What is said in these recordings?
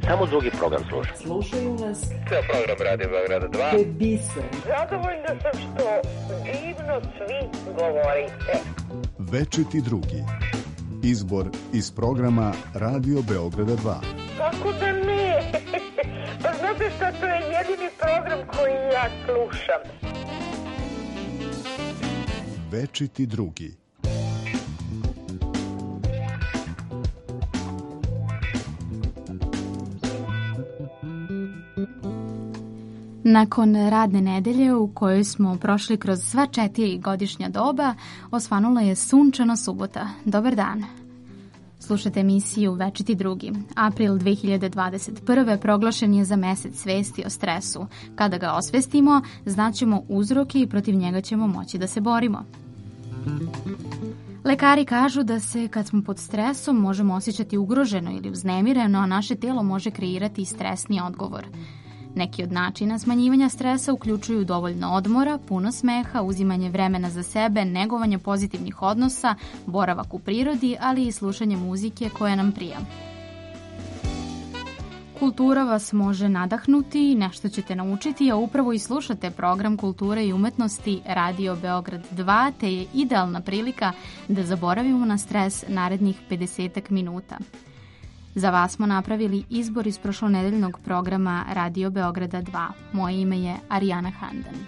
Samo drugi program slušam. Slušaju nas. Ceo program Radio Beograda 2. To je biser. Zadovoljna sam što divno svi govorite. Večiti drugi. Izbor iz programa Radio Beograda 2. Kako da ne? Pa znate šta, to je jedini program koji ja slušam. Večiti drugi. Nakon radne nedelje u kojoj smo prošli kroz sva 4 godišnja doba, osvanula je sunčana subota. Dobar dan. Slušate emisiju Večiti drugi. April 2021. proglašen je za mesec svesti o stresu. Kada ga osvestimo, znaćemo uzroke i protiv njega ćemo moći da se borimo. Lekari kažu da se kad smo pod stresom možemo osjećati ugroženo ili uznemireno, a naše telo može kreirati stresni odgovor. Neki od načina smanjivanja stresa uključuju dovoljno odmora, puno smeha, uzimanje vremena za sebe, negovanje pozitivnih odnosa, boravak u prirodi, ali i slušanje muzike koja nam prija. Kultura vas može nadahnuti, nešto ćete naučiti, a upravo i slušate program Kulture i umetnosti Radio Beograd 2, te je idealna prilika da zaboravimo na stres narednih 50 minuta. Za vas smo napravili izbor iz prošlonedeljnog programa Radio Beograda 2. Moje ime je Arijana Handan.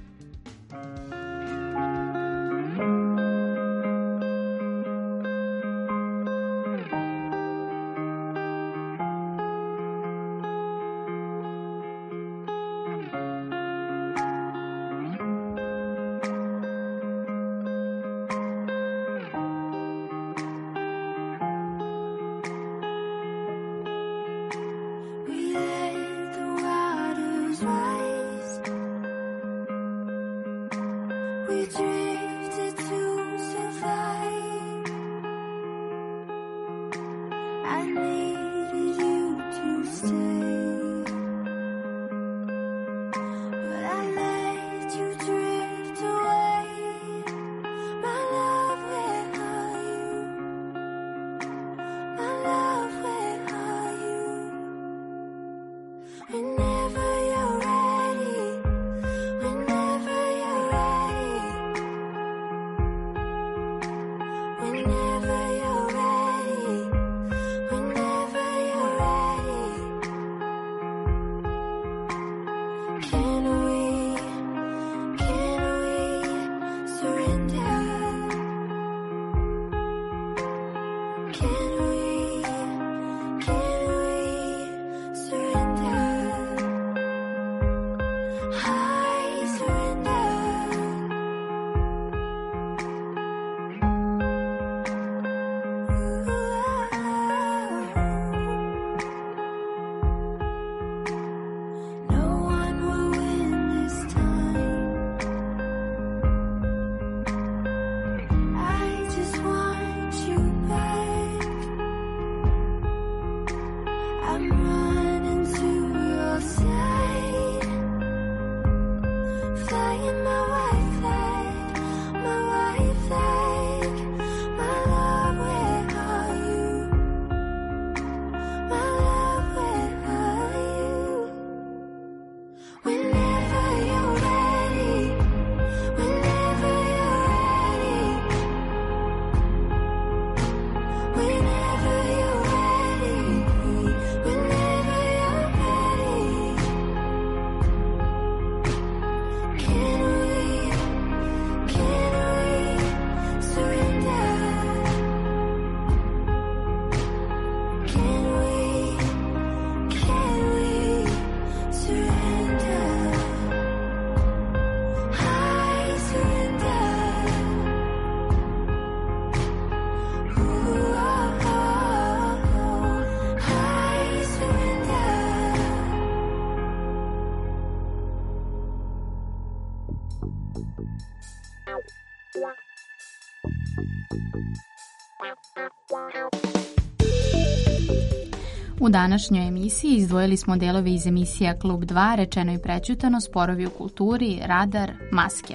U današnjoj emisiji izdvojili smo delove iz emisija Klub 2, Rečeno i prećutano, Sporovi u kulturi, Radar, Maske.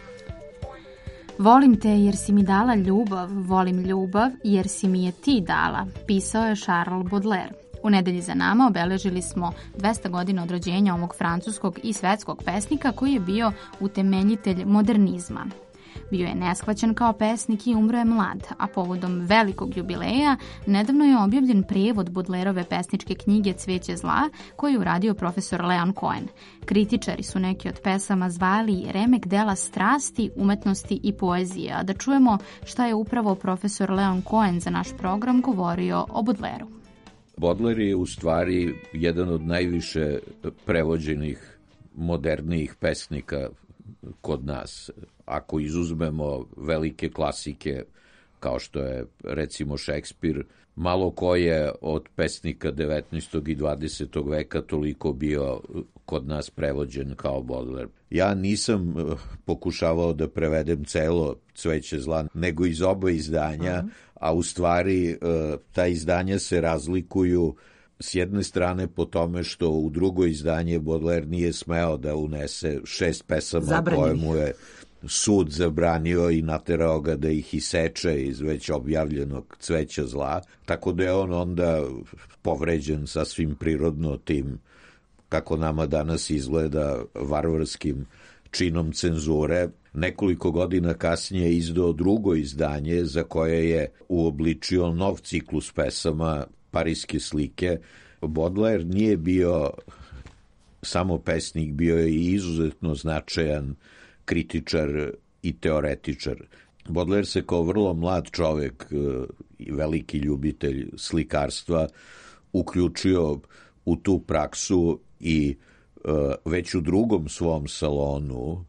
Volim te jer si mi dala ljubav, volim ljubav jer si mi je ti dala, pisao je Charles Baudelaire. U nedelji za nama obeležili smo 200 godina od rođenja ovog francuskog i svetskog pesnika koji je bio utemeljitelj modernizma. Bio je neshvaćen kao pesnik i umro je mlad, a povodom velikog jubileja nedavno je objavljen prijevod Baudelaireove pesničke knjige Cveće zla, koju je uradio profesor Leon Cohen. Kritičari su neki od pesama zvali remek dela strasti, umetnosti i poezije, a da čujemo šta je upravo profesor Leon Cohen za naš program govorio o Baudelairu. Baudelaire je u stvari jedan od najviše prevođenih, modernijih pesnika kod nas. Ako izuzmemo velike klasike kao što je recimo Šekspir, malo ko je od pesnika 19. i 20. veka toliko bio kod nas prevođen kao Baudelaire. Ja nisam pokušavao da prevedem celo Cveće zla, nego iz oba izdanja, a u stvari ta izdanja se razlikuju s jedne strane po tome što u drugo izdanje Baudelaire nije smeo da unese 6 pesama koje mu je sud zabranio i naterao ga da ih iseče iz već objavljenog Cveća zla, tako da je on onda povređen sasvim prirodno tim, kako nama danas izgleda, varvarskim činom cenzure. Nekoliko godina kasnije je izdao drugo izdanje za koje je uobličio nov ciklus pesama Pariske slike. Baudelaire nije bio samo pesnik, bio je i izuzetno značajan kritičar i teoretičar. Baudelaire se kao vrlo mlad čovek i veliki ljubitelj slikarstva uključio u tu praksu i već u drugom svom salonu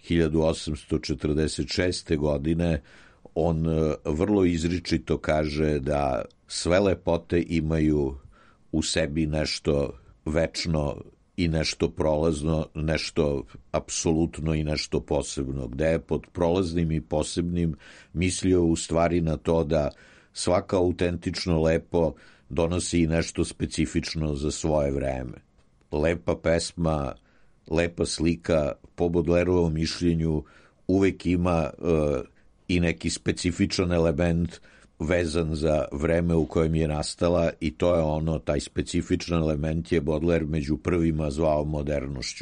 1846. godine on vrlo izričito kaže da sve lepote imaju u sebi nešto večno i nešto prolazno, nešto apsolutno i nešto posebno, gde je pod prolaznim i posebnim mislio u stvari na to da svaka autentično lepo donosi i nešto specifično za svoje vreme. Lepa pesma, lepa slika, po Baudelaireovom mišljenju, uvek ima i neki specifičan element vezan za vreme u kojem je nastala i to je ono, taj specifičan element je Baudelaire među prvima zvao modernošću.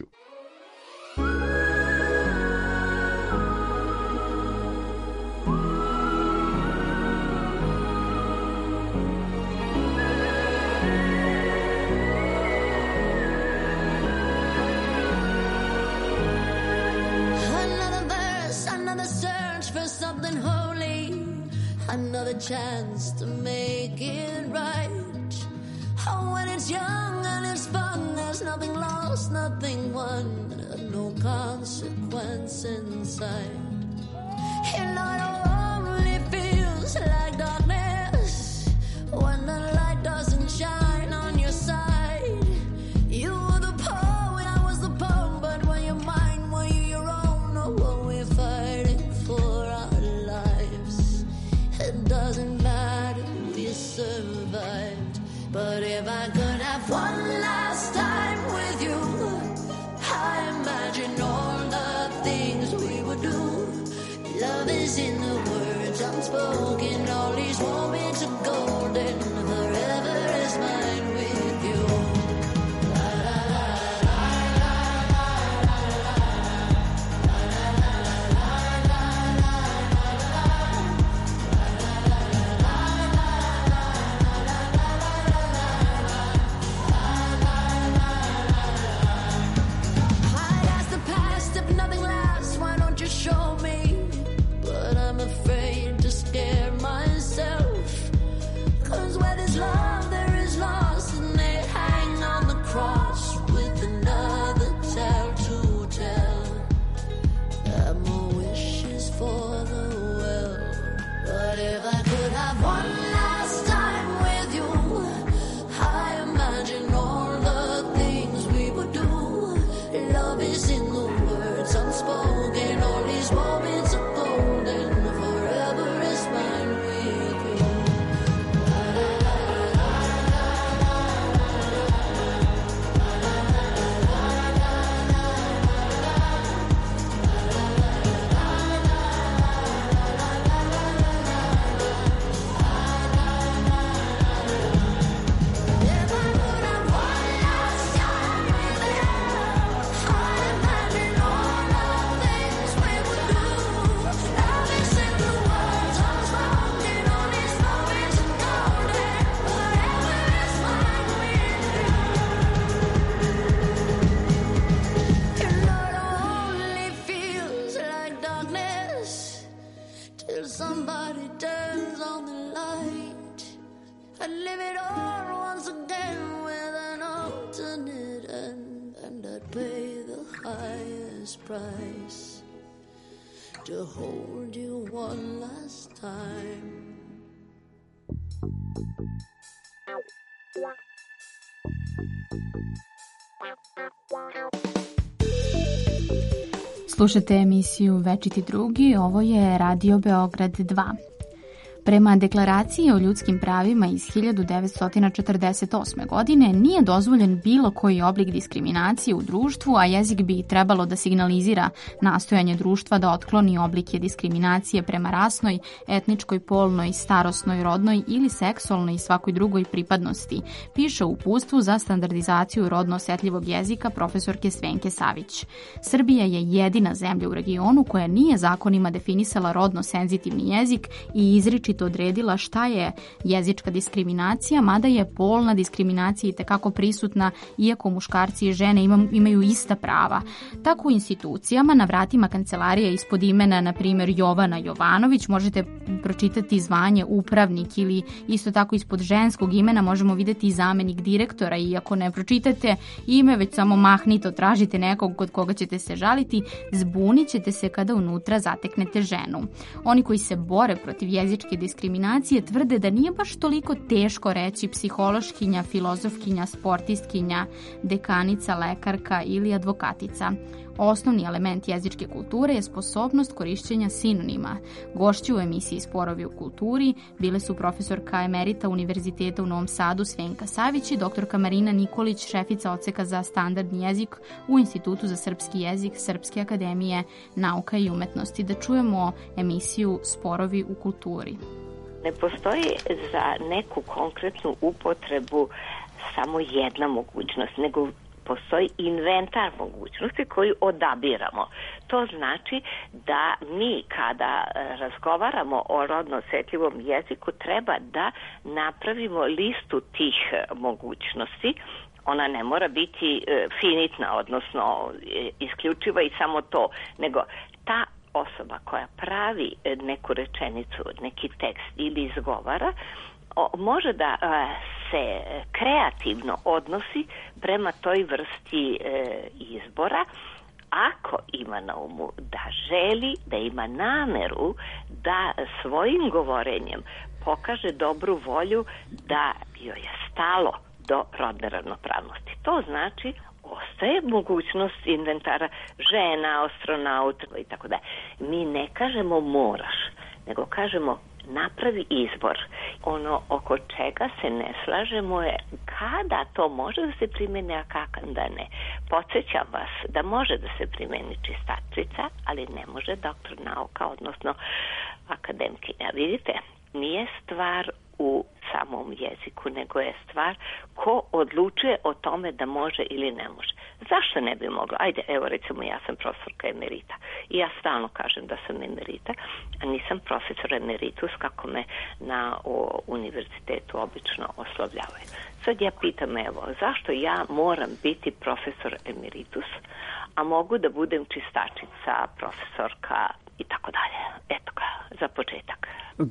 Another chance to make it right. Oh, when it's young and it's fun, there's nothing lost, nothing won, no consequence inside. You know it only feels like darkness when the light doesn't shine on your side. You were the poet, I was the poem, but when you're mine, were you your own, or were we fighting for our lives? It doesn't matter, we survived. But if I could have one last time with you, I imagine all the things we would do. Love is in the words unspoken, all these I'd live it all once again with an alternate end, and I'd pay the highest price to hold you one last time. Slušate emisiju Večiti drugi, ovo je Radio Beograd 2. Prema deklaraciji o ljudskim pravima iz 1948. godine nije dozvoljen bilo koji oblik diskriminacije u društvu, a jezik bi trebalo da signalizira nastojanje društva da otkloni oblike diskriminacije prema rasnoj, etničkoj, polnoj, starosnoj, rodnoj ili seksualnoj i svakoj drugoj pripadnosti, piše u uputstvu za standardizaciju rodno osetljivog jezika profesorke Svenke Savić. Srbija je jedina zemlja u regionu koja nije zakonima definisala rodno senzitivni jezik i izričito odredila šta je jezička diskriminacija, mada je polna diskriminacija itekako prisutna, iako muškarci i žene imaju ista prava. Tako u institucijama na vratima kancelarije ispod imena, na primjer, Jovana Jovanović, možete pročitati zvanje upravnik, ili isto tako ispod ženskog imena možemo vidjeti zamenik direktora, i ako ne pročitate ime, već samo mahnito tražite nekog kod koga ćete se žaliti, zbunit ćete se kada unutra zateknete ženu. Oni koji se bore protiv jezičke diskriminacije tvrde da nije baš toliko teško reći psihološkinja, filozofkinja, sportistkinja, dekanica, lekarka ili advokatica. Osnovni element jezičke kulture je sposobnost korišćenja sinonima. Gošći u emisiji Sporovi u kulturi bile su profesorka emerita Univerziteta u Novom Sadu Svenka Savić i doktorka Marina Nikolić, šefica odseka za standardni jezik u Institutu za srpski jezik Srpske akademije nauka i umetnosti. Da čujemo emisiju Sporovi u kulturi. Ne postoji za neku konkretnu upotrebu samo jedna mogućnost, nego postoji inventar mogućnosti koju odabiramo. To znači da mi kada razgovaramo o rodno osetljivom jeziku treba da napravimo listu tih mogućnosti. Ona ne mora biti finitna, odnosno isključiva i samo to, nego ta osoba koja pravi neku rečenicu, neki tekst ili izgovara, može da se kreativno odnosi prema toj vrsti izbora, ako ima na umu da želi, da ima nameru da svojim govorenjem pokaže dobru volju da joj je stalo do rodne ravnopravnosti. To znači ostaje mogućnost inventara žena, astronauta i tako da. Mi ne kažemo moraš, nego kažemo napravi izbor. Ono oko čega se ne slažemo je kada to može da se primene, a kada ne. Podsjećam vas da može da se primeni čistačica, ali ne može doktor nauka, odnosno akademkinja. Vidite, nije stvar u samom jeziku, nego je stvar ko odlučuje o tome da može ili ne može. Zašto ne bi mogla? Ajde, evo recimo ja sam profesorka emerita i ja stalno kažem da sam emerita, a nisam profesor emeritus kako me na univerzitetu obično oslovljavaju. Sad ja pitam, evo, zašto ja moram biti profesor emeritus, a mogu da budem čistačica, profesorka i tako dalje. Eto ga, za početak.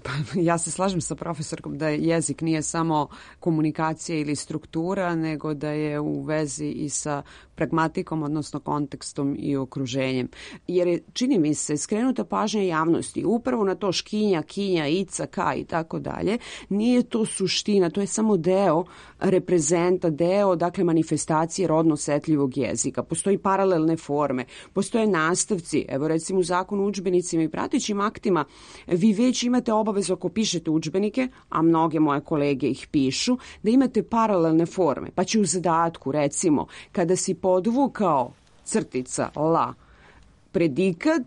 Ja se slažem sa profesorkom da jezik nije samo komunikacija ili struktura, nego da je u vezi i sa pragmatikom, odnosno kontekstom i okruženjem. Jer je, čini mi se, skrenuta pažnja javnosti upravo na to škinja, kinja, ica, ka i tako dalje. Nije to suština, to je samo deo reprezenta, deo, dakle, manifestacije rodno osetljivog jezika. Postoji paralelne forme, postoje nastavci. Evo, recimo, u zakonu o udžbenicima i pratećim aktima vi već imate obavezu ako pišete udžbenike, a mnoge moje kolege ih pišu, da imate paralelne forme. Pa će u zadatku, recimo, kada si podvukao crtica la predikat,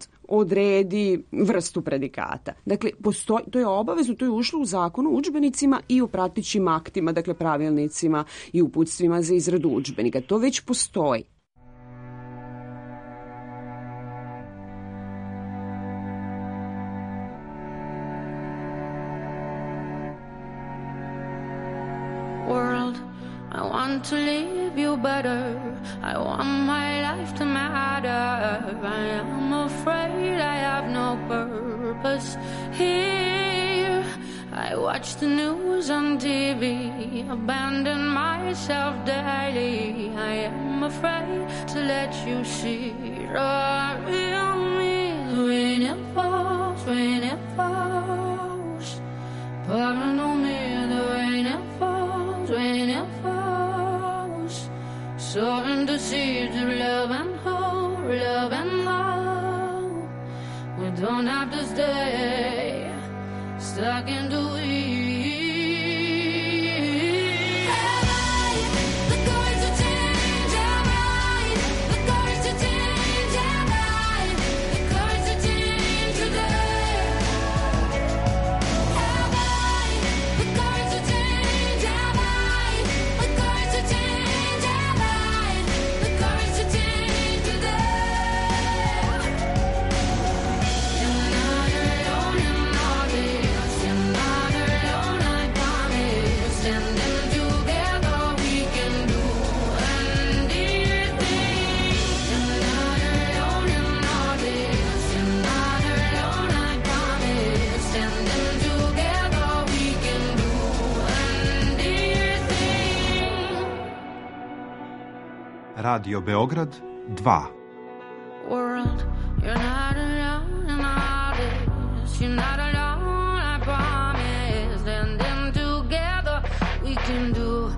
odredi vrstu predikata. Dakle, to je obavezno, to je ušlo u zakonu o udžbenicima i u pratećim aktima, dakle pravilnicima i uputstvima za izradu udžbenika. To već postoji. I want to leave you better. I want my life to matter. I am afraid I have no purpose here. I watch the news on TV, abandon myself daily. I am afraid to let you see the real me. Rain it falls, rain it falls. Pouring on me, the rain it falls, rain it falls. Soaring the seeds of love and hope, love and hope. We don't have to stay stuck in the weeds. Radio Beograd 2. World, you're not alone in all this. You're not alone, I promise. And then together we can do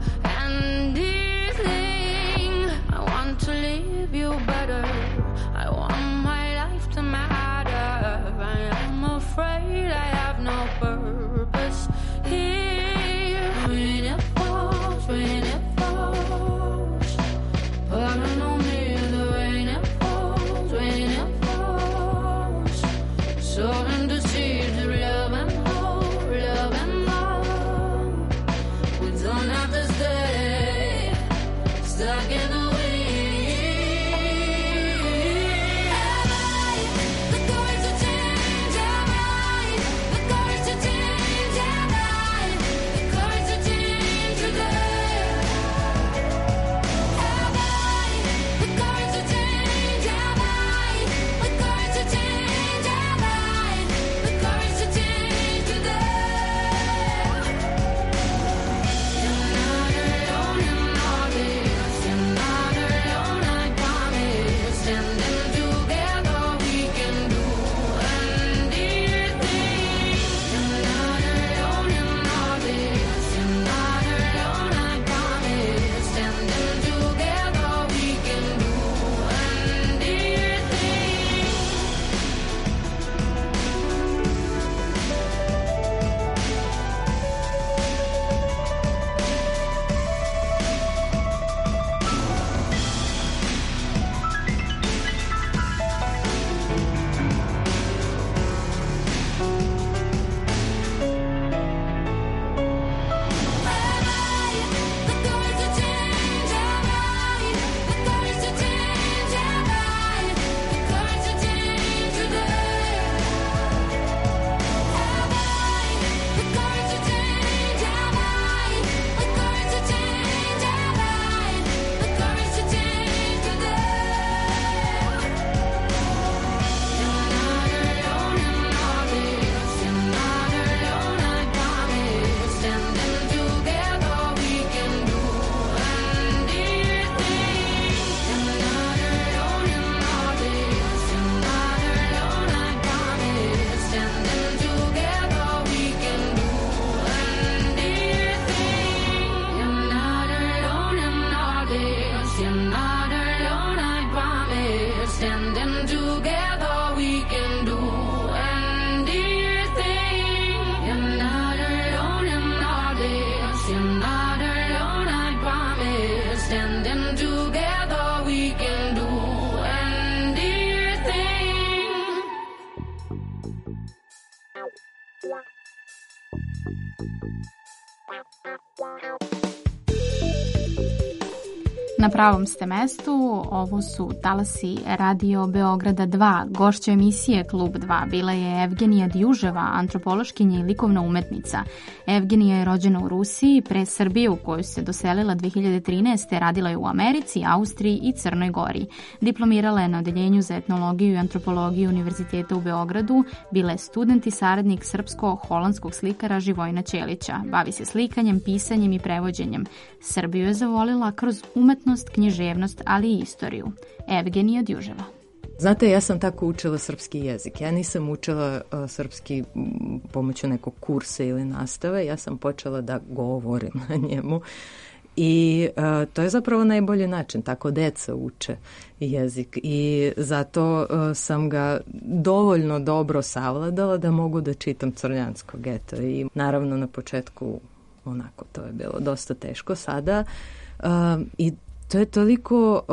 anything. I want to leave you better. I want my life to matter. I am afraid I have no purpose here. Rain it falls, rain it falls. Pouring on me, the rain it falls, rain it falls. Sowing the seeds of love and hope, love and hope. We don't have to stay stuck in the Na pravom ste mestu, ovo su talasi Radio Beograda 2. Gošća emisije Klub 2 bila je Evgenija Djuževa, antropološkinja i likovna umetnica. Evgenija je rođena u Rusiji, pre Srbije u koju se doselila 2013. radila je u Americi, Austriji i Crnoj Gori. Diplomirala je na odeljenju za etnologiju i antropologiju Univerziteta u Beogradu, bila je student i saradnik srpsko-holandskog slikara Živojina Ćelića. Bavi se slikanjem, pisanjem i prevođenjem. Srbiju je zavolila kroz umetnost, književnost, ali i istoriju. Evgenija Djuževa. Znate, ja sam tako učila srpski jezik. Ja nisam učila srpski pomoću nekog kursa ili nastave. Ja sam počela da govorim na njemu. I to je zapravo najbolji način. Tako deca uče jezik. I zato sam ga dovoljno dobro savladala da mogu da čitam crnjanskog. Eto. I naravno na početku onako to je bilo dosta teško sada. I to je toliko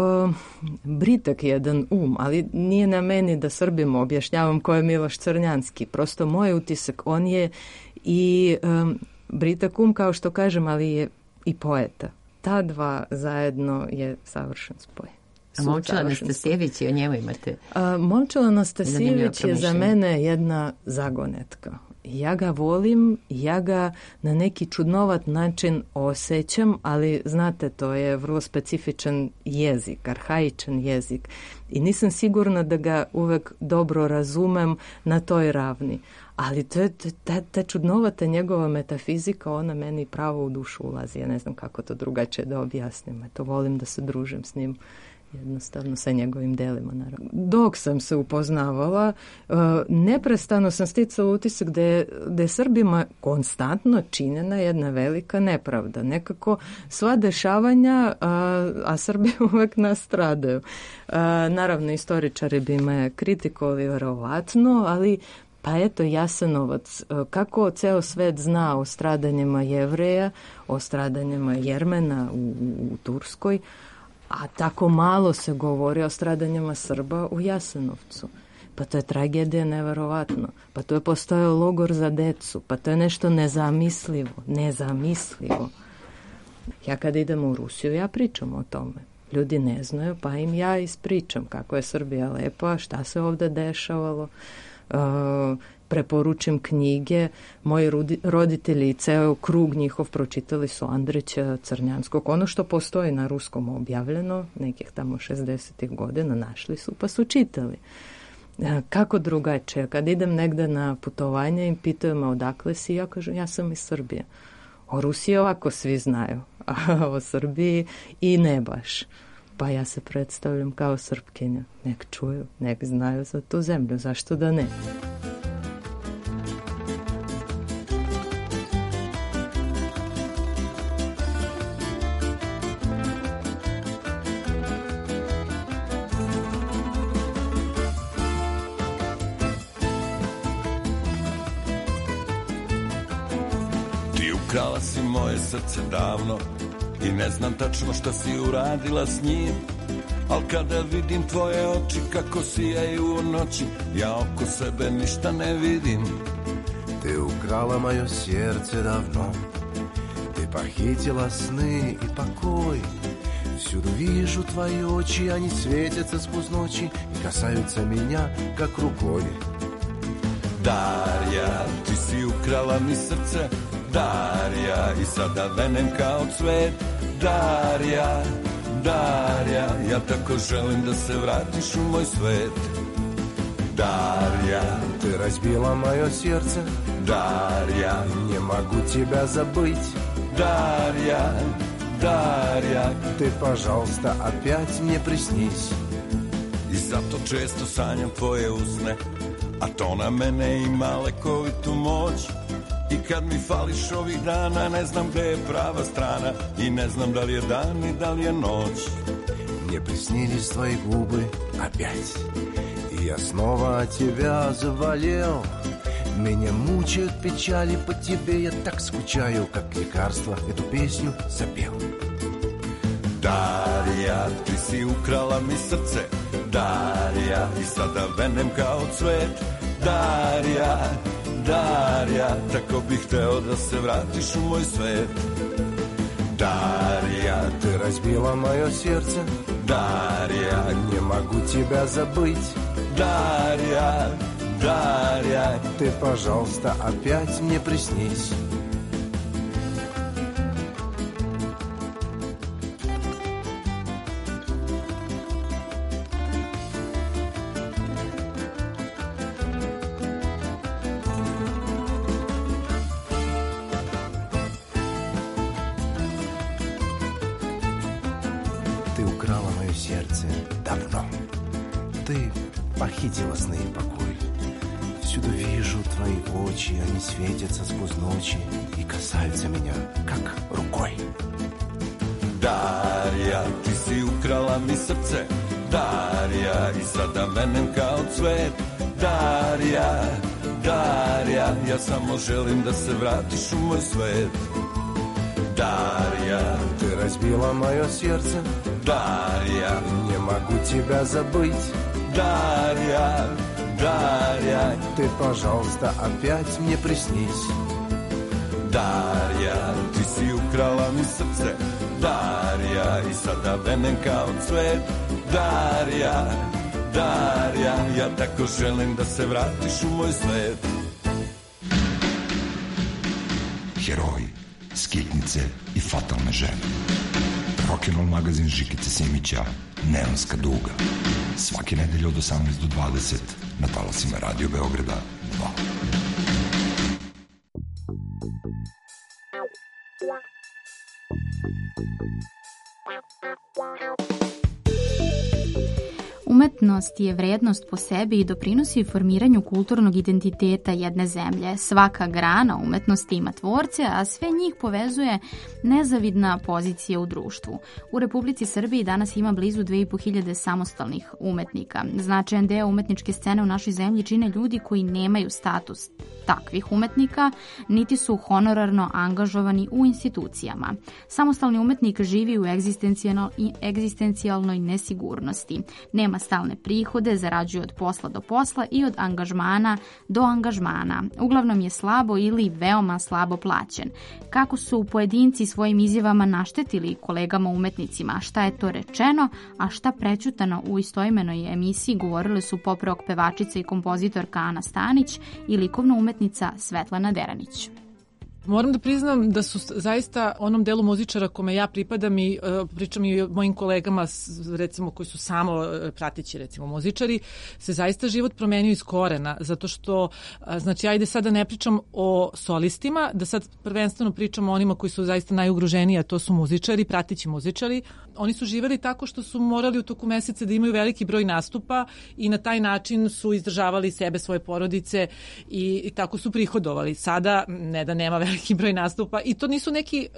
britak jedan ali nije na meni da Srbima objašnjavam ko je Miloš Crnjanski. Prosto moj utisak, on je i britak kao što kažem, ali je i poeta. Ta dva zajedno je savršen spoj. A Momčilo Anastasijević, o njemu imate? Momčilo Anastasijević je za mene jedna zagonetka. Ja ga volim, ja ga na neki čudnovat način osjećam, ali znate, to je vrlo specifičan jezik, arhaičan jezik i nisam sigurna da ga uvek dobro razumem na toj ravni. Ali ta čudnovata njegova metafizika, ona meni pravo u dušu ulazi. Ja ne znam kako to drugačije da objasnim. Eto, volim da se družim s njim. Jednostavno sa njegovim delima, naravno. Dok sam se upoznavala, neprestano sam sticala utisak da je Srbima konstantno činjena jedna velika nepravda. Nekako sva dešavanja, a Srbi uvek nastradaju. Naravno, istoričari bi me kritikovali verovatno, ali pa eto, Jasenovac, kako ceo svet zna o stradanjima Jevreja, o stradanjima Jermena u Turskoj, a tako malo se govori o stradanjima Srba u Jasenovcu. Pa to je tragedija neverovatno. Pa to je postojao logor za decu. Pa to je nešto nezamislivo. Ja kad idem u Rusiju, ja pričam o tome. Ljudi ne znaju, pa im ja ispričam kako je Srbija lepa, šta se ovde dešavalo. Preporučim knjige. Moji roditelji i ceo krug njihov pročitali su Andrića Crnjanskog. Ono što postoji na ruskom objavljeno, nekih tamo 60. godina, našli su pa su čitali. Kako drugačije? Kad idem negde na putovanje i pitaju me odakle si, ja kažem ja sam iz Srbije. O Rusiji ovako svi znaju, a o Srbiji i ne baš. Pa ja se predstavljam kao Srpkinja. Nek čuju, nek znaju za tu zemlju. Zašto da ne? Ti ukrala si moje srce davno i ne znam tačno šta si uradila s njim, al kada vidim tvoje oči kako sijaju u noći, ja oko sebe ništa ne vidim. Ты украла мое сердце давно, ты похитила сны и покой. Всюду вижу твои очи, они светятся сквозь ночи и касаются меня, как рукой. Darja, ti si ukrala mi srce, Darja, i sada venem kao cvet. Darja, Darja, ja tako želim da se vratiš u moj svet. Darja, ты разбила мое сердце, Darja, не могу тебя забыть. Darja, Darja, ты, пожалуйста, опять мне приснись. I zato često sanjam tvoje usne, a to na mene ima lekovitu moć. I kad mi fališ ovih dana, ne znam gde je prava strana i ne znam da li je dan i da li je noć. Мне приснились твои губы опять, и я снова от тебя заболел. Меня мучают печали по тебе, я так скучаю, как лекарство эту песню запел. Darja, ti si ukrala mi srce, Darja, i sada venem kao cvet. Darja, Darja, tako bih hteo da se vratiš u moj svet. Darja, ты разбила мое сердце, Дарья, не могу тебя забыть, Дарья, Дарья, ты, пожалуйста, опять мне приснись. Ты украла мое сердце давно, ты похитила сны и покой. Всюду вижу твои очи, они светятся сквозь ночи и касаются меня, как рукой. Darja, ti si ukrala mi srce, Darja, i sada venem kao cvet. Darja, Darja, ja samo želim da se vratiš u moj svet. Darja, ты разбила мое сердце, Дарья, не могу тебя забыть, Дарья, Дарья, ты, пожалуйста, опять мне приснись. Darja, ti si ukrala mi srce, Darja, i sada venem kao cvet. Darja, Darja, ja tako želim da se vratiš u moj svet. Heroji, skitnice i fatalne žene. Rock'n'roll magazin Žikice Simića, Neonska duga. Svake nedelje od 18 do 20 na talasima Radio Beograda 2. Umetnost je vrednost po sebi i doprinosi formiranju kulturnog identiteta jedne zemlje. Svaka grana umetnosti ima tvorce, a sve njih povezuje nezavidna pozicija u društvu. U Republici Srbiji danas ima blizu 2500 samostalnih umetnika. Značajan deo umetničke scene u našoj zemlji čine ljudi koji nemaju status takvih umetnika, niti su honorarno angažovani u institucijama. Samostalni umetnik živi u egzistencijalnoj nesigurnosti. Nema stalne prihode, zarađuje od posla do posla i od angažmana do angažmana. Uglavnom je slabo ili veoma slabo plaćen. Kako su pojedinci svojim izjavama naštetili kolegama umetnicima, šta je to rečeno, a šta prećutano u istoimenoj emisiji govorile su pop rock pevačica i kompozitorka Ana Stanić i likovna umetnica Svetlana Deranić. Moram da priznam da su zaista onom delu muzičara kome ja pripadam i pričam i o mojim kolegama recimo koji su samo prateći recimo muzičari, se zaista život promenio iz korena, zato što znači ajde sad da ne pričam o solistima, da sad prvenstveno pričam o onima koji su zaista najugroženiji, a to su muzičari, prateći muzičari. Oni su živeli tako što su morali u toku meseca da imaju veliki broj nastupa i na taj način su izdržavali sebe, svoje porodice i tako su prihodovali. Sada ne da nema veliki broj nastupa i to nisu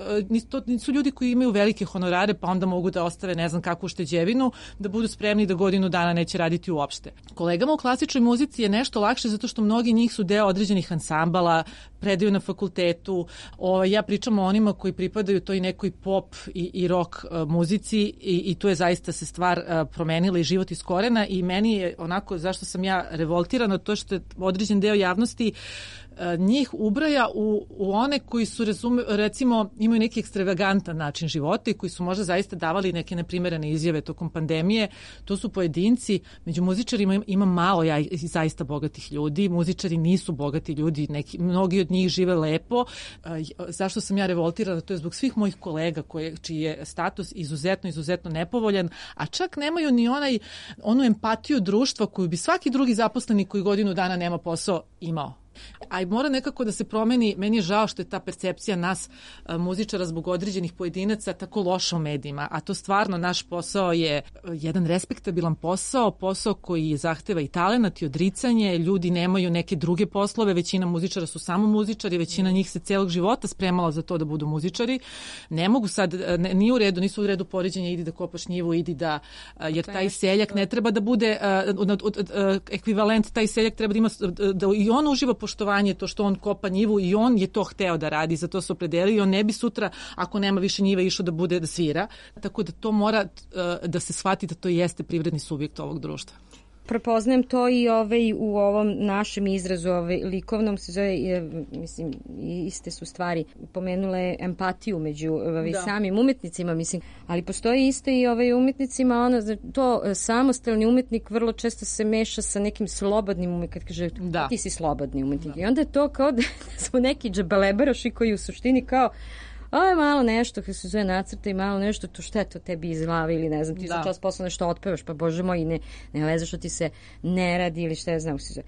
nisu ljudi koji imaju velike honorare pa onda mogu da ostave ne znam kakvu ušteđevinu, da budu spremni da godinu dana neće raditi uopšte. Kolegama u klasičnoj muzici je nešto lakše zato što mnogi njih su deo određenih ansambala, predaju na fakultetu. Ja pričam o onima koji pripadaju toj nekoj pop i rock muzici i tu je zaista se stvar promenila i život iz korena i meni je onako zašto sam ja revoltirana to što je određen deo javnosti njih ubraja u one koji su recimo imaju neki ekstravagantan način života i koji su možda zaista davali neke neprimerene izjave tokom pandemije. To su pojedinci, među muzičarima ima malo zaista bogatih ljudi, muzičari nisu bogati ljudi, mnogi od njih žive lepo. Zašto sam ja revoltirana? To je zbog svih mojih kolega čiji je status izuzetno nepovoljan, a čak nemaju ni onu empatiju društva koju bi svaki drugi zaposleni koji godinu dana nema posao imao. A mora nekako da se promeni, meni je žao što je ta percepcija nas muzičara zbog određenih pojedinaca tako loša u medijima, a to stvarno naš posao je jedan respektabilan posao koji zahteva i talenat i odricanje, ljudi nemaju neke druge poslove, većina muzičara su samo muzičari, većina njih se celog života spremala za to da budu muzičari, ne mogu sad, nisu u redu poređenja, idi da kopaš njivu, idi da, jer taj seljak ne treba da bude ekvivalent, taj seljak treba da ima, da i on uživa poštovanje, to što on kopa njivu i on je to hteo da radi, za to se opredelio i on ne bi sutra, ako nema više njive, išao da svira. Tako da to mora da se shvati da to jeste privredni subjekt ovog društva. prepoznajem to i u ovom našem izrazu, likovnom se zove, mislim, iste su stvari. Pomenule empatiju među samim umetnicima, mislim, ali postoji isto i umetnicima, to samostalni umetnik vrlo često se meša sa nekim slobodnim umetnikom, kad kaže ti si slobodni umetnik. I onda je to kao da smo neki džabalebaroši koji u suštini kao malo nešto kako se zove nacrta i malo nešto, to šta je to tebi iz glave ili ne znam, ti za čas posla nešto otpevaš, pa bože moj, ne leze što ti se ne radi ili šta je znam kako se zove.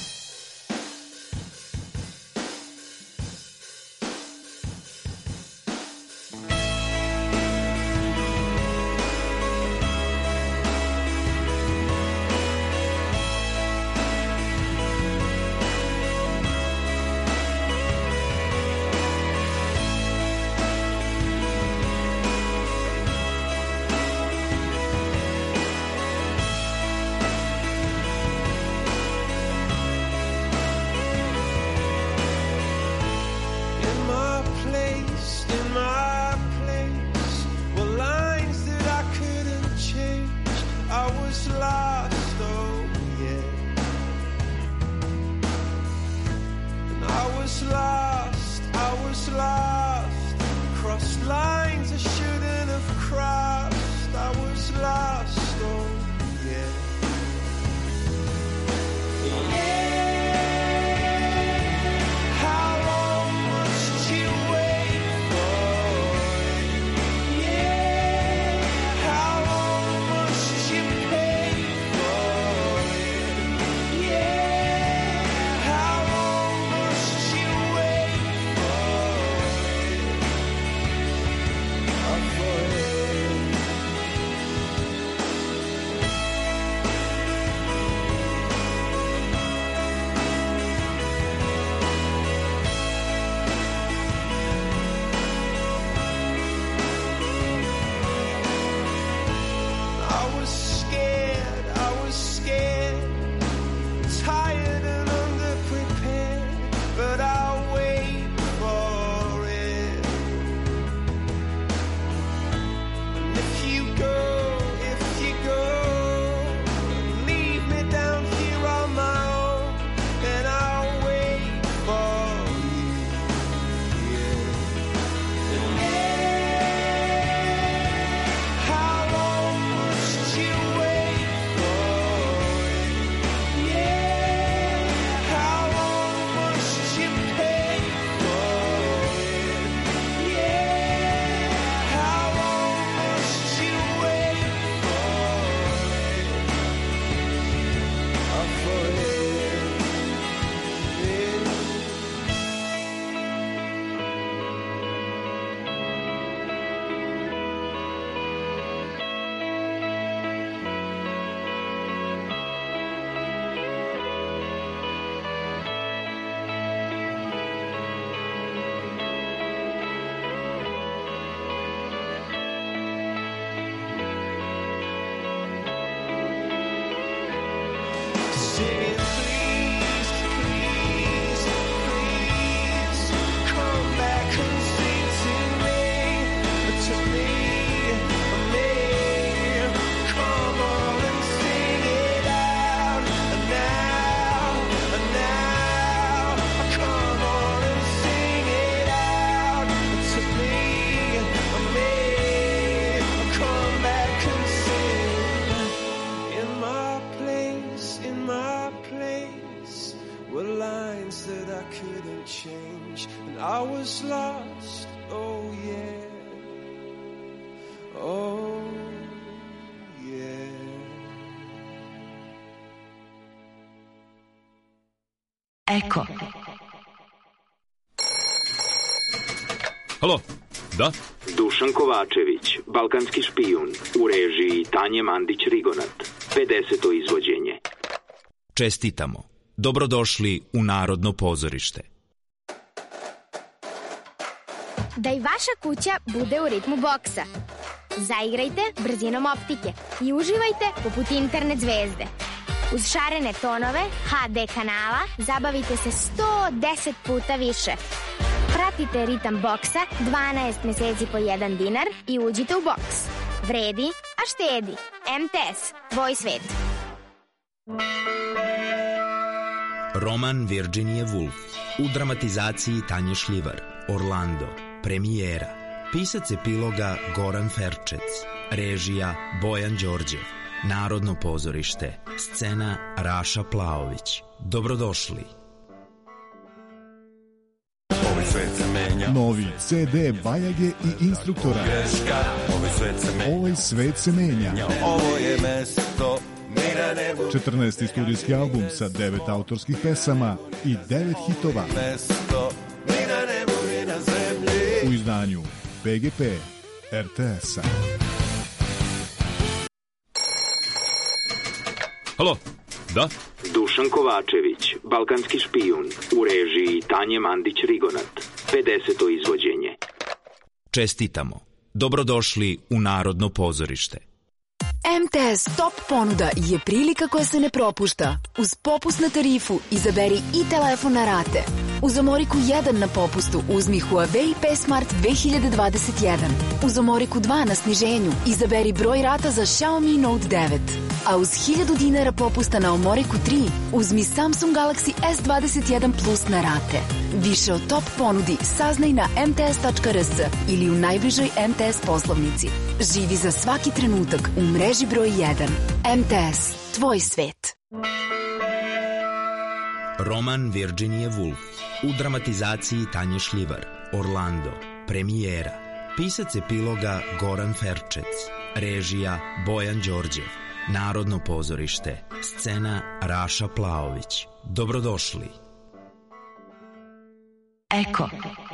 Eko. Halo, da? Dušan Kovačević, balkanski špijun, u režiji Tanje Mandić-Rigonat, 50. izvođenje. Čestitamo. Dobrodošli u Narodno pozorište. Da i vaša kuća bude u ritmu boksa. Zaigrajte brzinom optike i uživajte poput internet zvezde. Uz šarene tonove HD kanala zabavite se 110 puta više. Pratite ritam boksa 12 meseci po 1 dinar i uđite u boks. Vredi, a štedi. MTS, tvoj svet. Roman Virginia Woolf u dramatizaciji Tanje Šljivar, Orlando, premijera. Pisac epiloga Goran Ferčec, režija Bojan Đorđev, Narodno pozorište, scena Raša Plaović. Dobrodošli. Novi CD Bajage i Instruktora. Ovaj svet se menja. Ovo je mesto ni na nebu. 14. studijski album sa 9 autorskih pesama i 9 hitova. Mesto ni na nebu ni na zemlji. U izdanju PGP RTS-a. Halo, da? Dušan Kovačević, balkanski špijun, u režiji Tanje Mandić-Rigonat. 50. izvođenje. Čestitamo. Dobrodošli u Narodno pozorište. MTS Top ponuda je prilika koja se ne propušta. Uz popust na tarifu izaberi i telefon na rate. Uz Omoriku 1 na popustu uzmi Huawei P Smart 2021. Uz Omoriku 2 na sniženju izaberi broj rata za Xiaomi Note 9. A uz 1000 dinara popusta na Omoriku 3 uzmi Samsung Galaxy S21 Plus na rate. Više o top ponudi saznaj na mts.rs ili u najbližoj MTS poslovnici. Živi za svaki trenutak u mreži broj 1. MTS, tvoj svet. Roman Virginia Woolf u dramatizaciji Tanje Šljivar, Orlando, premijera. Pisac epiloga Goran Ferčec, režija Bojan Đorđev, Narodno pozorište, scena Raša Plaović. Dobrodošli. Eko.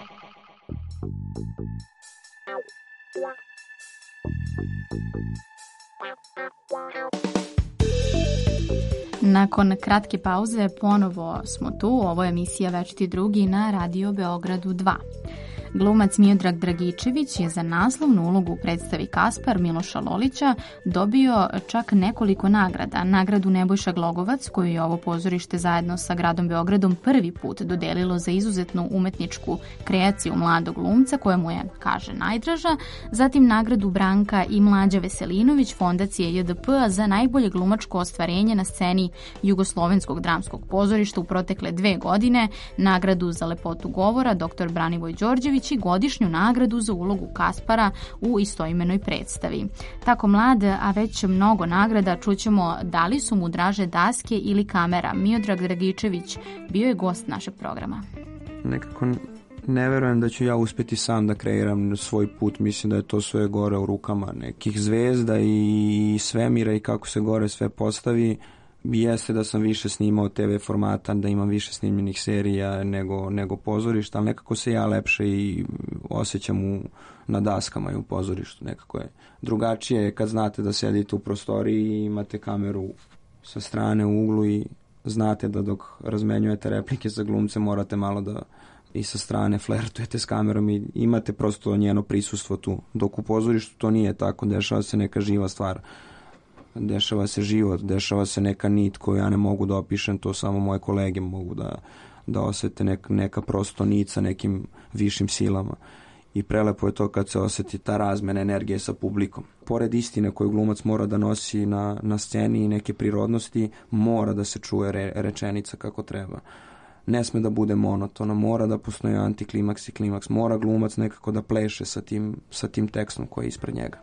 Nakon kratke pauze ponovo smo tu, ovo je emisija Večiti drugi na Radio Beogradu 2. Glumac Miodrag Dragičević je za naslovnu ulogu u predstavi Kaspar Miloša Lolića dobio čak nekoliko nagrada. Nagradu Nebojša Glogovac, koju je ovo pozorište zajedno sa gradom Beogradom prvi put dodelilo za izuzetnu umetničku kreaciju mladog glumca, koja mu je, kaže, najdraža. Zatim nagradu Branka i Mlađa Veselinović, fondacije JDP za najbolje glumačko ostvarenje na sceni Jugoslovenskog dramskog pozorišta u protekle 2 godine, nagradu za lepotu govora dr. Branivoj Đorđević i godišnju nagradu za ulogu Kaspara u istoimenoj predstavi. Tako mlad, a već mnogo nagrada, čućemo da li su mu draže daske ili kamera. Miodrag Dragičević bio je gost našeg programa. Nekako ne verujem da ću ja uspjeti sam da kreiram svoj put. Mislim da je to sve gore u rukama nekih zvezda i svemira i kako se gore sve postavi. Jeste da sam više snimao TV formata, da imam više snimljenih serija nego pozorišta, ali nekako se ja lepše i osjećam na daskama i u pozorištu. Nekako je drugačije kad znate da sedite u prostoriji i imate kameru sa strane u uglu i znate da dok razmenjujete replike sa glumcem morate malo da i sa strane flertujete s kamerom i imate prosto njeno prisustvo tu. Dok u pozorištu to nije tako, dešava se neka živa stvar. Dešava se život, dešava se neka nit koju ja ne mogu da opišem, to samo moje kolege mogu da osete neka prosto nit sa nekim višim silama. I prelepo je to kad se osjeti ta razmena energije sa publikom. Pored istine koju glumac mora da nosi na sceni i neke prirodnosti, mora da se čuje rečenica kako treba. Ne sme da bude monotono, mora da postoji antiklimaks i klimaks, mora glumac nekako da pleše sa tim tekstom koji je ispred njega.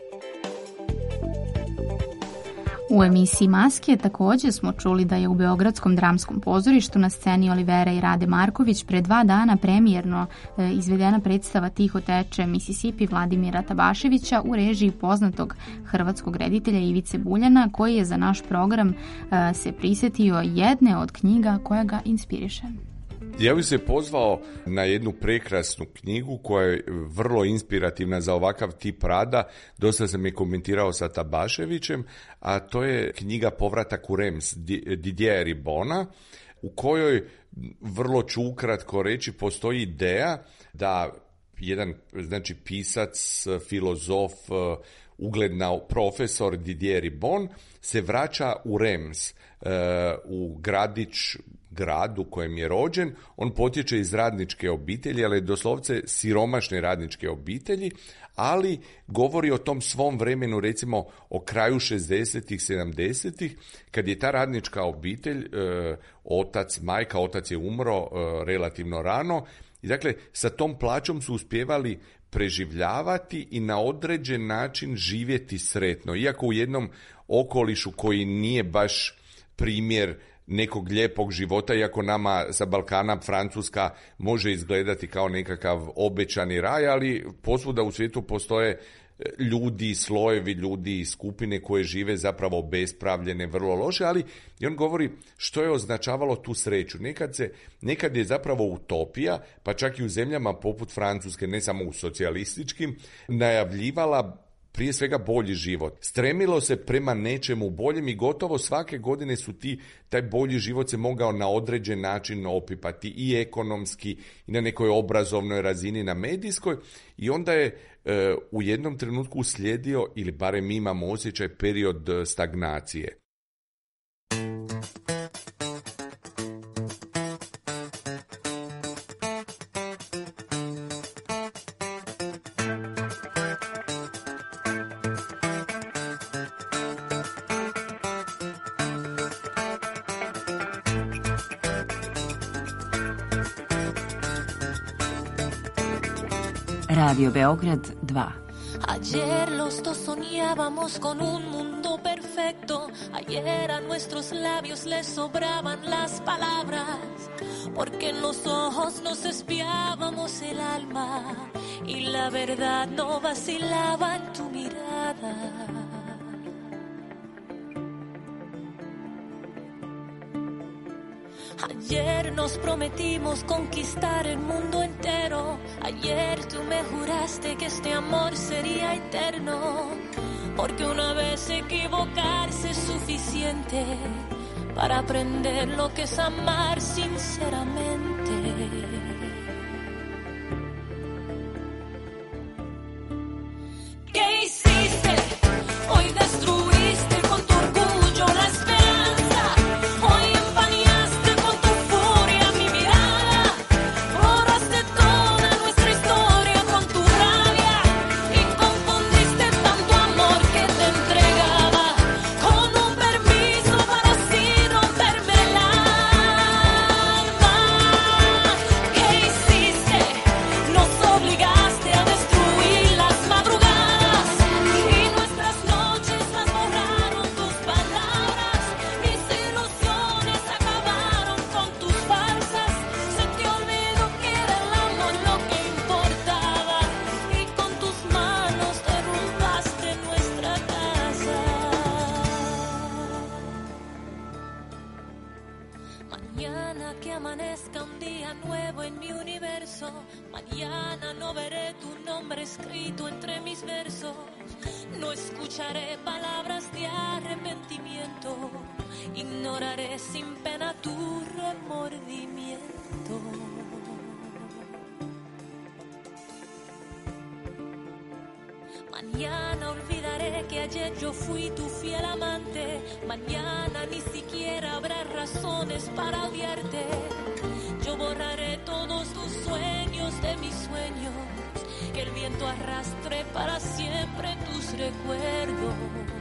U emisiji Maske također smo čuli da je u Beogradskom dramskom pozorištu na sceni Olivera i Rade Marković pre 2 dana premijerno izvedena predstava Tiho teče Mississippi Vladimira Tabaševića u režiji poznatog hrvatskog reditelja Ivice Buljana, koji je za naš program se prisjetio jedne od knjiga koja ga inspiriše. Ja bih se pozvao na jednu prekrasnu knjigu koja je vrlo inspirativna za ovakav tip rada, dosta sam je komentirao sa Tabaševićem, a to je knjiga Povratak u Rems Didiera Ribona, u kojoj, vrlo ću ukratko reći, postoji ideja da jedan, znači, pisac, filozof, ugledna profesor Didier Ribon se vraća u Rems, u grad grad u kojem je rođen. On potječe iz radničke obitelji, ali doslovce siromašne radničke obitelji, ali govori o tom svom vremenu, recimo o kraju 60-ih, 70-ih, kad je ta radnička obitelj, otac je umro relativno rano, i dakle sa tom plaćom su uspjevali preživljavati i na određen način živjeti sretno, iako u jednom okolišu koji nije baš primjer nekog lijepog života, iako nama sa Balkana Francuska može izgledati kao nekakav obećani raj, ali posvuda u svijetu postoje ljudi, slojevi ljudi i skupine koje žive zapravo obespravljene, vrlo loše, ali i on govori što je označavalo tu sreću. Nekad je zapravo utopija, pa čak i u zemljama poput Francuske, ne samo u socijalističkim, najavljivala prije svega bolji život. Stremilo se prema nečemu boljem i gotovo svake godine su taj bolji život se mogao na određen način opipati i ekonomski i na nekoj obrazovnoj razini, na medijskoj, i onda je u jednom trenutku uslijedio, ili barem imamo osjećaj, period stagnacije. Radio Beograd 2. Ayer los dos soñábamos con un mundo perfecto. Ayer a nuestros labios les sobraban las palabras, porque en los ojos nos espiábamos el alma y la verdad no vacilaba en tu mirada. Ayer nos prometimos conquistar el mundo entero. Ayer tú me juraste que este amor sería eterno, porque una vez equivocarse es suficiente para aprender lo que es amar sinceramente. ¿Qué hiciste? Hoy destruiste con tu orgullo la esperanza. Hoy empañaste con tu furia mi mirada. Borraste toda nuestra historia con tu rabia y confundiste tanto amor que te entregaba con un permiso para así romperme el alma. ¿Qué hiciste? Nos obligaste a destruir las madrugadas y nuestras noches las borraron tus palabras. Mis ilusiones acabaron con tus falsas. Se te olvidó que era el amor lo que importaba y con tus manos derrumbaste nuestra casa. Mañana que amanezca un día nuevo en mi universo. Mañana no veré tu nombre escrito entre mis versos. No escucharé palabras de arrepentimiento. Ignoraré sin pena tu remordimiento. Mañana olvidaré que ayer yo fui tu fiel amante. Mañana ni siquiera habrá razones para odiarte. Yo borraré todos tus sueños de mis sueños, que el viento arrastre para siempre tus recuerdos.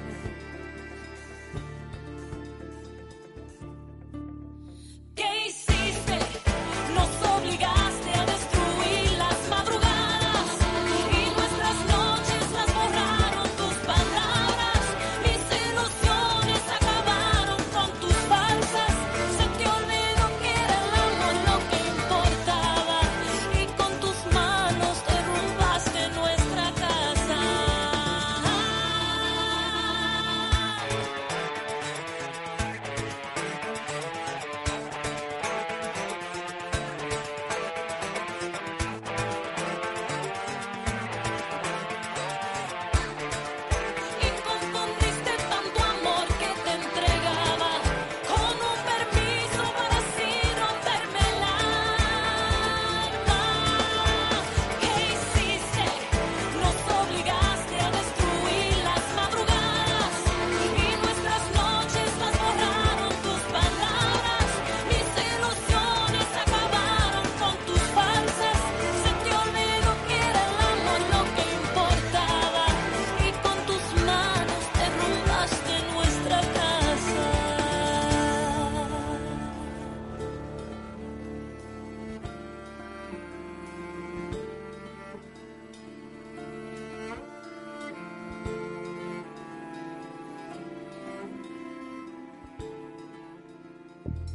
¿Qué hiciste? Nos obligaste a destruir las madrugadas y nuestras noches las borraron tus palabras. Mis ilusiones acabaron con tus falsas. Se te olvidó que era el amor lo que importaba y con tus manos derrumbaste nuestra casa.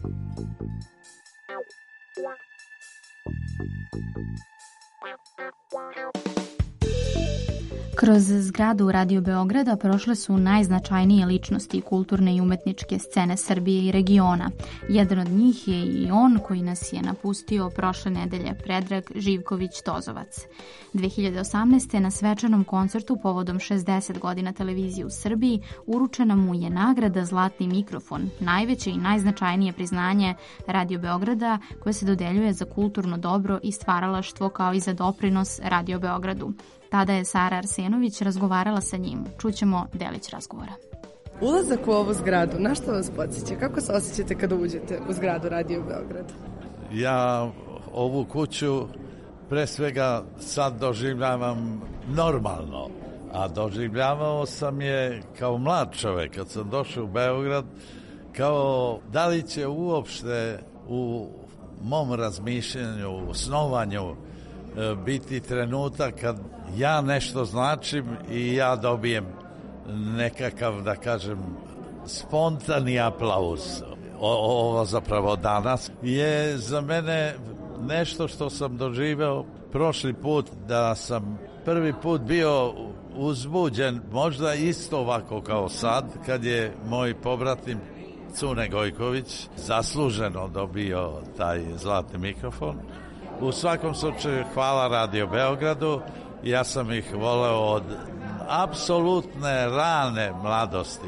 Kroz zgradu Radio Beograda prošle su najznačajnije ličnosti kulturne i umetničke scene Srbije i regiona. Jedan od njih je i on koji nas je napustio prošle nedelje, Predrag Živković-Tozovac. 2018. na svečanom koncertu povodom 60 godina televizije u Srbiji uručena mu je nagrada Zlatni mikrofon, najveće i najznačajnije priznanje Radio Beograda koje se dodeljuje za kulturno dobro i stvaralaštvo kao i za doprinos Radio Beogradu. Tada je Sara Arsenović razgovarala sa njim. Čućemo delić razgovora. Ulazak u ovu zgradu, na što vas podsjeća? Kako se osjećate kada uđete u zgradu Radio Beograd? Ja ovu kuću pre svega sad doživljavam normalno, a doživljavao sam je kao mlad čovek kad sam došao u Beograd, kao da li će uopšte u mom razmišljanju, u snovanju biti trenutak kad ja nešto značim i ja dobijem nekakav, da kažem, spontani aplauz. Ovo zapravo danas je za mene nešto što sam doživeo prošli put, da sam prvi put bio uzbuđen, možda isto ovako kao sad, kad je moj pobratim Cune Gojković zasluženo dobio taj zlatni mikrofon. U svakom slučaju hvala Radio Beogradu, ja sam ih voleo od apsolutne rane mladosti.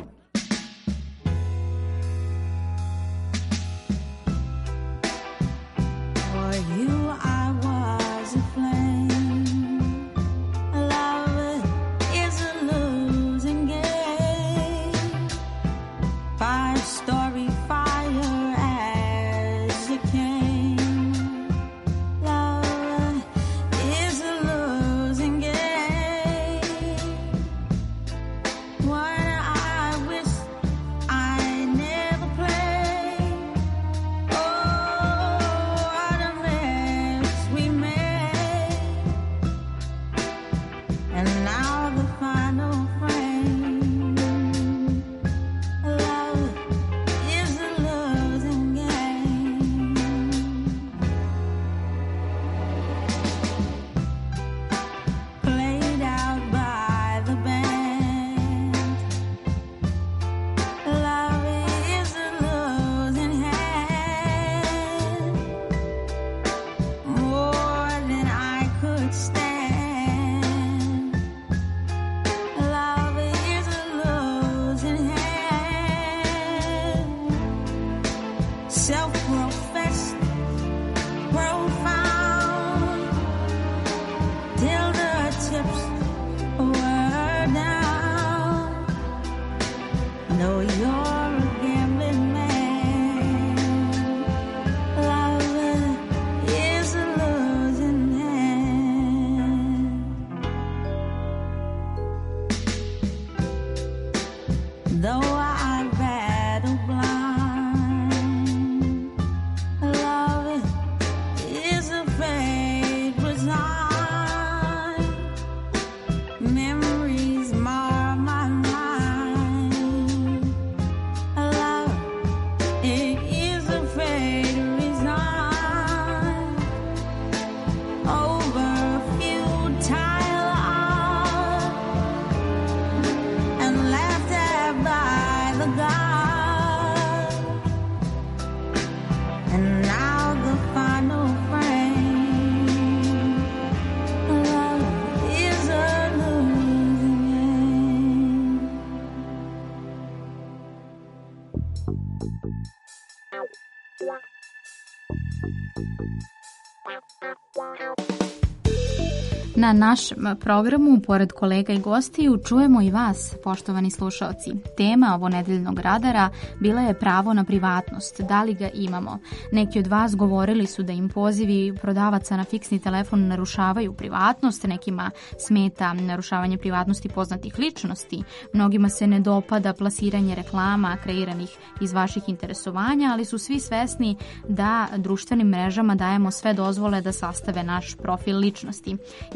Na našem programu, pored kolega i gostiju, čujemo i vas, poštovani slušaoci. Tema ovonedeljnog radara bila je pravo na privatnost. Da li ga imamo? Neki od vas govorili su da im pozivi prodavaca na fiksni telefon narušavaju privatnost, nekima smeta narušavanje privatnosti poznatih ličnosti, mnogima se ne dopada plasiranje reklama kreiranih iz vaših interesovanja, ali su svi svesni da društvenim mrežama dajemo sve dozvole da sastave naš profil ličnosti. I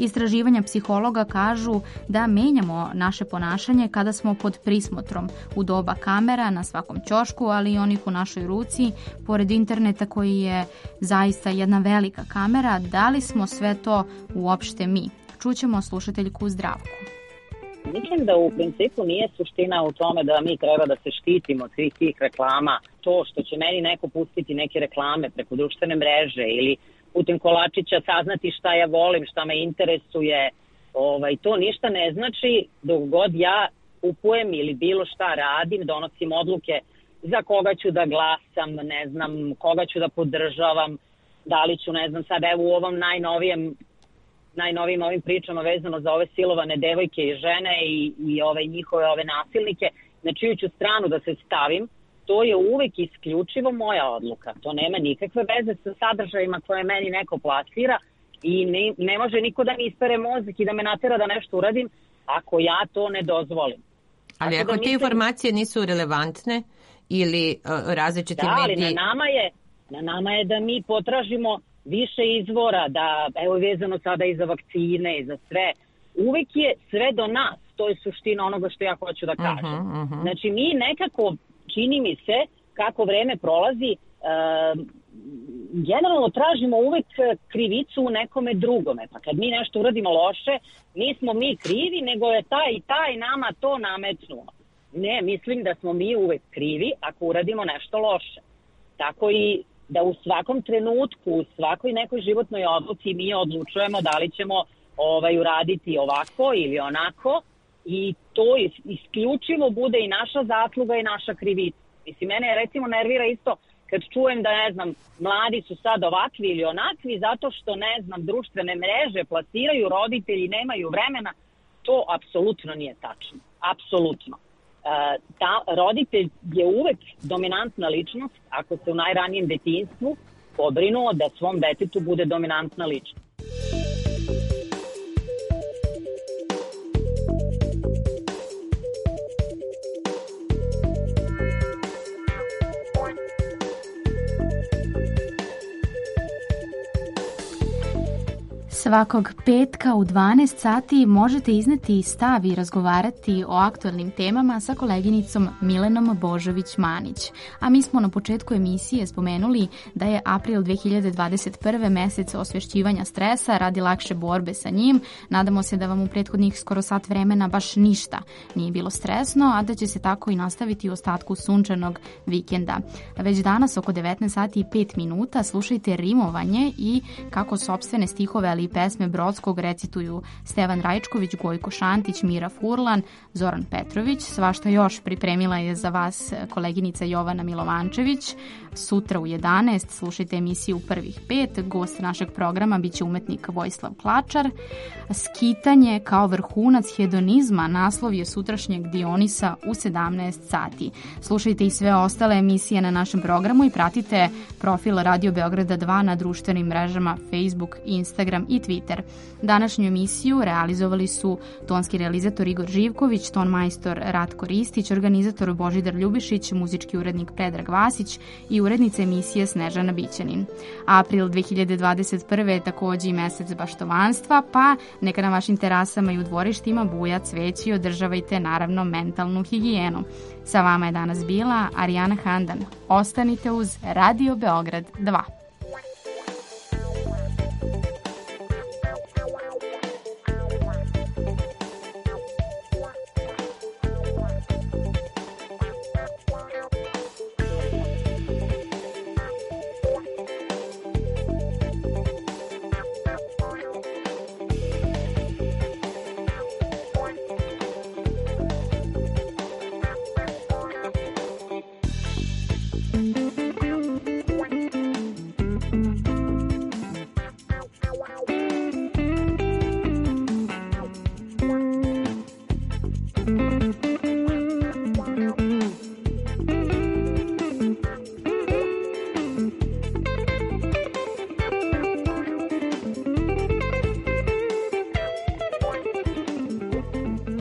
Istraživanja psihologa kažu da menjamo naše ponašanje kada smo pod prismotrom u doba kamera na svakom ćošku, ali i onih u našoj ruci, pored interneta koji je zaista jedna velika kamera. Da li smo sve to uopšte mi? Čućemo slušateljku Zdravku. Mislim da u principu nije suština u tome da mi treba da se štitimo od svih tih reklama. To što će meni neko pustiti neke reklame preko društvene mreže ili putem kolačića saznati šta ja volim, šta me interesuje, to ništa ne znači dok god ja kupujem ili bilo šta radim, donosim odluke za koga ću da glasam, ne znam, koga ću da podržavam, da li ću, ne znam, sad evo u ovom najnovijim ovim pričama vezano za ove silovane devojke i žene i njihove nasilnike, na čiju ću stranu da se stavim, to je uvek isključivo moja odluka. To nema nikakve veze sa sadržajima koje meni neko plasira i ne može niko da mi ispere mozak i da me natera da nešto uradim ako ja to ne dozvolim. Ali ako te informacije nisu relevantne ili različiti mediji... ali na nama je da mi potražimo više izvora, da, evo vezano sada i za vakcine i za sve, uvek je sve do nas, to je suština onoga što ja hoću da kažem. Znači mi nekako, čini mi se, kako vreme prolazi, generalno tražimo uvek krivicu u nekome drugome, pa kad mi nešto uradimo loše, nismo mi krivi, nego je taj nama to nametnuo. Ne, mislim da smo mi uvek krivi ako uradimo nešto loše. Tako i da u svakom trenutku, u svakoj nekoj životnoj odluci mi odlučujemo da li ćemo uraditi ovako ili onako i to isključivo bude i naša zasluga i naša krivica. Mislim, mene recimo nervira isto kad čujem da, ne znam, mladi su sad ovakvi ili onakvi zato što, ne znam, društvene mreže plasiraju, roditelji nemaju vremena. To apsolutno nije tačno. Apsolutno. Roditelj je uvek dominantna ličnost ako se u najranijem detinjstvu pobrinuo da svom detetu bude dominantna ličnost. Svakog petka u 12 sati možete izneti stav i razgovarati o aktualnim temama sa koleginicom Milenom Božović-Manić. A mi smo na početku emisije spomenuli da je april 2021. mesec osvješćivanja stresa radi lakše borbe sa njim. Nadamo se da vam u prethodnih skoro sat vremena baš ništa nije bilo stresno, a da će se tako i nastaviti u ostatku sunčanog vikenda. Već danas oko 19 sati i 5 minuta slušajte rimovanje i kako sopstvene stihove, ali i pesme Brodskog recituju Stevan Rajčković, Gojko Šantić, Mira Furlan, Zoran Petrović. Svašta još pripremila je za vas koleginica Jovana Milovančević. Sutra u 11 slušajte emisiju Prvih 5. Gost našeg programa biće umetnik Vojislav Klačar. Skitanje kao vrhunac hedonizma naslov je sutrašnjeg Dionisa u 17 sati. Slušajte i sve ostale emisije na našem programu i pratite profil Radio Beograda 2 na društvenim mrežama Facebook, Instagram i Twitter. Današnju emisiju realizovali su tonski realizator Igor Živković, ton majstor Ratko Ristić, organizator Božidar Ljubišić, muzički urednik Predrag Vasić i urednica emisije Snežana Bićanin. April 2021. je takođe i mesec baštovanstva, pa neka na vašim terasama i u dvorištima buja cveće i održavajte naravno mentalnu higijenu. Sa vama je danas bila Arijana Handan. Ostanite uz Radio Beograd 2.